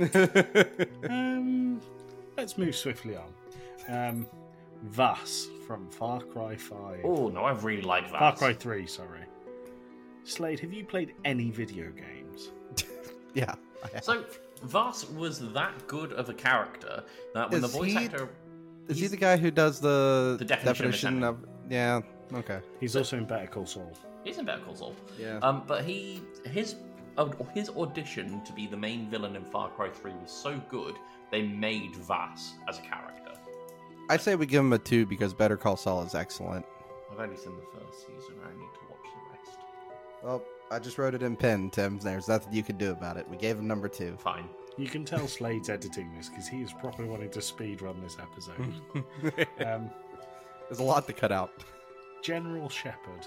Um, let's move swiftly on. Um, Vass from Far Cry five. Oh no, I really like that. Far Cry three, sorry. Slade, have you played any video games? Yeah. I have. So Vass was that good of a character that when Is the voice he- actor, Is he he's- the guy who does the, The definition of definition of? Yeah. Okay. He's also in Better Call Saul. he's in Better Call Saul. Yeah. Um, but he his uh, his audition to be the main villain in Far Cry three was so good they made Vass as a character. I say we give him a two because Better Call Saul is excellent. I've only seen the first season. I need to watch the rest. Well, I just wrote it in pen, Tim. There's nothing you can do about it. We gave him number two. Fine. You can tell Slade's editing this because he is probably wanting to speedrun this episode. um, There's a lot to cut out. General Shepard.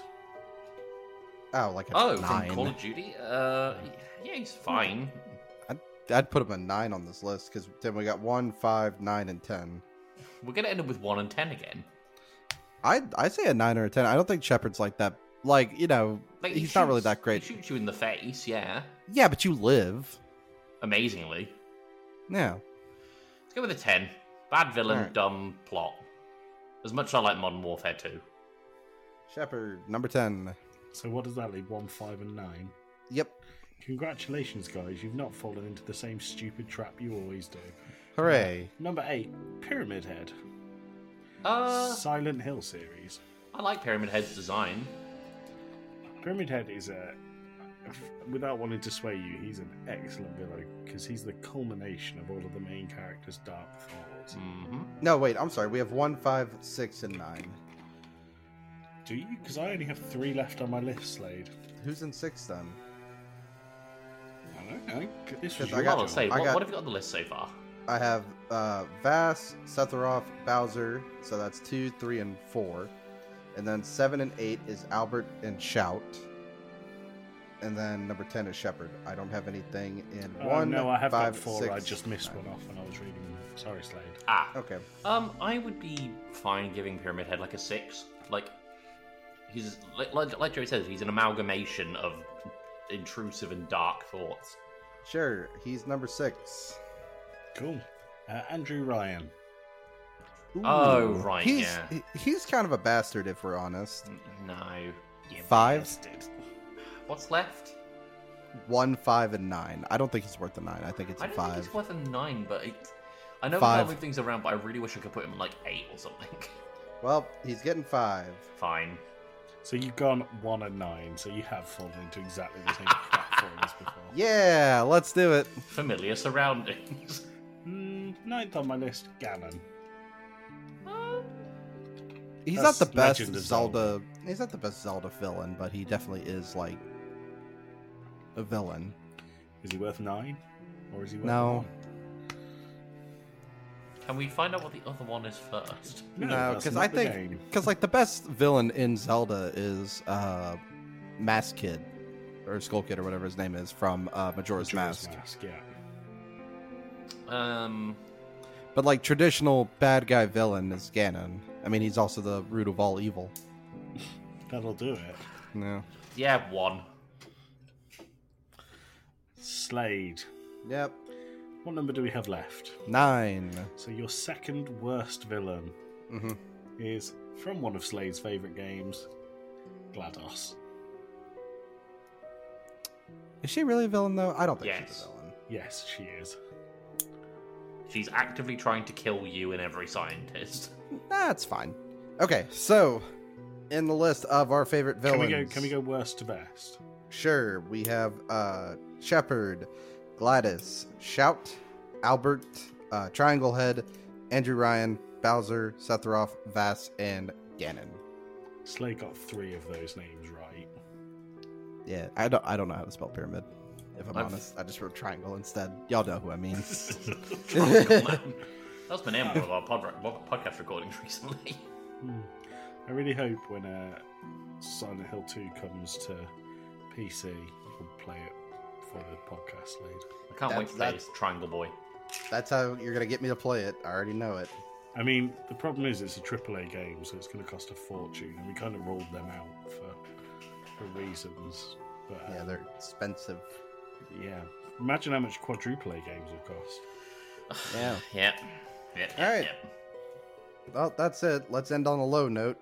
Oh, like a Oh, nine. from Call of Duty. Uh, yeah, he's fine. I'd, I'd put him a nine on this list because Tim, we got one, five, nine, and ten. We're gonna end up with one and ten again. I I say a nine or a ten. I don't think Shepard's like that. Like you know, Like, he he's not really shoots- that great. He shoots you in the face, yeah. Yeah, but you live. Amazingly. Yeah. Let's go with a ten. Bad villain, Alright. dumb plot. As much as I like Modern Warfare two. Shepard, number ten. So what does that leave? One, five, and nine. Yep. Congratulations, guys. You've not fallen into the same stupid trap you always do. Hooray. Number eight, Pyramid Head. Uh, Silent Hill series. I like Pyramid Head's design. Pyramid Head is a, without wanting to sway you, he's an excellent villain because he's the culmination of all of the main characters' dark thoughts. Mm-hmm. No, wait. I'm sorry. We have one, five, six, and nine. Do you? Because I only have three left on my list, Slade. Who's in six then? I don't know. This was Because I your got- Well, let's say, I what, got- what have you got on the list so far? I have uh, Vass, Sephiroth, Bowser. So that's two, three, and four. And then seven and eight is Albert and Shout. And then number ten is Shepard. I don't have anything in Oh, one. no, I have five, got four. six, I just missed nine. one off when I was reading them. Sorry, Slade. Ah, Okay. um, I would be fine giving Pyramid Head like a six. Like, he's like, like, like Joey says, he's an amalgamation of intrusive and dark thoughts. Sure. He's number six. Cool. Uh, Andrew Ryan. Oh, Ooh. right, He's, yeah. he- He's kind of a bastard, if we're honest. N- No. You Five? bastard. What's left? One, five, and nine. I don't think he's worth a nine. I think it's I a don't five. think it's worth a nine, but it, I know we Five. can't move things around, but I really wish I could put him in like eight or something. Well, he's getting five. Fine. So you've gone one and nine, so you have fallen into exactly the same platform as before. Yeah, let's do it. Familiar surroundings. Mm, ninth on my list, Ganon. Um, He's That's not the best Legend of Zelda. Zelda. He's not the best Zelda villain, but he definitely is like a villain. Is he worth nine? Or is he worth No. one? Can we find out what the other one is first? No, that's because not I the think game. because like the best villain in Zelda is uh, Mask Kid or Skull Kid or whatever his name is from uh, Majora's, Majora's Mask. Mask, yeah. Um, But like traditional bad guy villain is Ganon. I mean, he's also the root of all evil. That'll do it. No. yeah, one. Slade. Yep. What number do we have left? Nine. So your second worst villain Mm-hmm. is from one of Slade's favourite games, GLaDOS. Is she really a villain though? I don't think she's Yes. a villain. Yes, she is. She's actively trying to kill you and every scientist. That's fine. Okay, so in the list of our favorite villains, Can we go? Can we go worst to best? Sure, we have uh, Shepard, Gladys, Shout, Albert, uh, Triangle Head, Andrew Ryan, Bowser, Sephiroth, Vass, and Ganon. Slay got three of those names right. Yeah, I don't. I don't know how to spell pyramid. If I'm I've- honest, I just wrote triangle instead. Y'all know who I mean. Triangle Man. That's been in one of our pod- podcast recordings recently. Hmm. I really hope when uh, Silent Hill two comes to P C, we'll play it for the podcast lead. I can't wait That's- to play that's- as Triangle Boy. That's how you're gonna get me to play it. I already know it. I mean, the problem is it's a triple A game, so it's going to cost a fortune, and we kind of ruled them out for for reasons. But uh, Yeah, they're expensive. yeah, imagine how much quadruple A games would cost. Yeah. Yeah. Yeah. All right. yeah. Well, that's it. Let's end on a low note.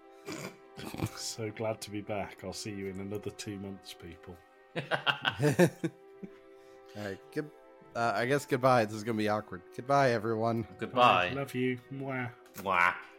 So glad to be back. I'll see you in another two months, people. All right. Good. Uh, I guess goodbye. This is gonna be awkward. Goodbye, everyone. Goodbye. Love you. Mwah. Mwah.